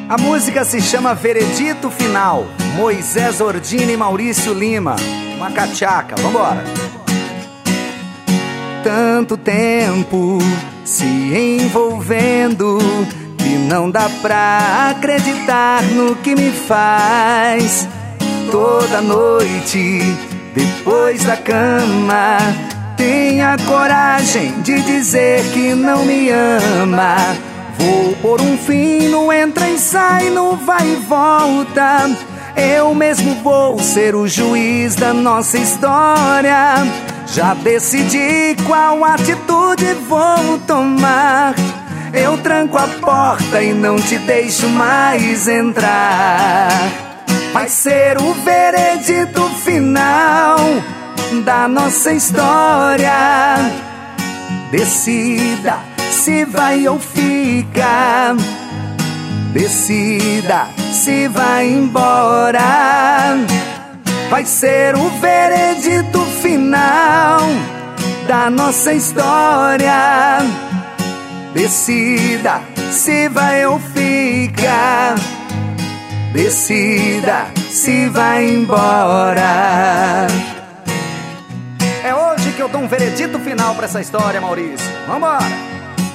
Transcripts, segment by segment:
A música se chama Veredito Final, Moisés Ordine e Maurício Lima. Uma cachaca, vambora. Tanto tempo se envolvendo que não dá pra acreditar no que me faz. Toda noite, depois da cama, tenha coragem de dizer que não me ama. Vou pôr um fim no entra e sai, no vai e volta. Eu mesmo vou ser o juiz da nossa história. Já decidi qual atitude vou tomar. Eu tranco a porta e não te deixo mais entrar. Vai ser o veredito final da nossa história. Decida se vai ou fica. Decida se vai embora. Vai ser o veredito final da nossa história. Decida se vai ou fica. Decida se vai embora. É hoje que eu dou um veredito final pra essa história, Maurício. Vambora!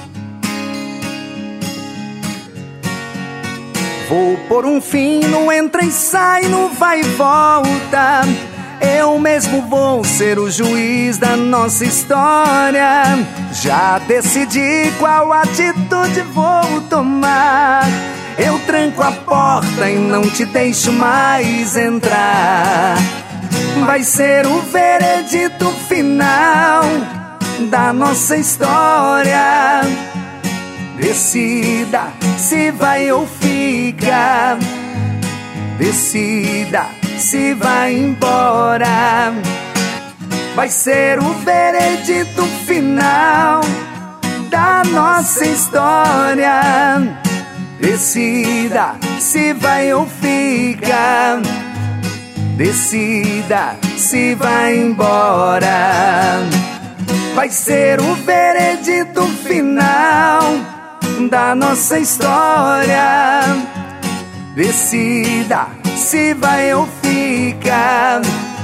Vou pôr um fim no entra e sai, no vai e volta. Eu mesmo vou ser o juiz da nossa história. Já decidi qual atitude vou tomar. Eu tranco a porta e não te deixo mais entrar. Vai ser o veredito final da nossa história. Decida se vai ou fica. Decida se vai embora. Vai ser o veredito final da nossa história. Decida se vai ou fica. Decida se vai embora. Vai ser o veredito final da nossa história. Decida se vai ou fica.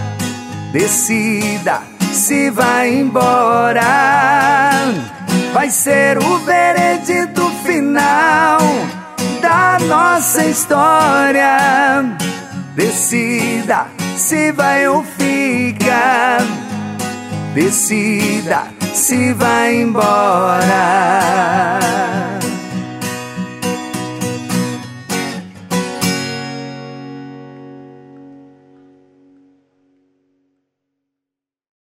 Decida se vai embora. Vai ser o veredito final da nossa história. Decida se vai ou fica. Decida se vai embora.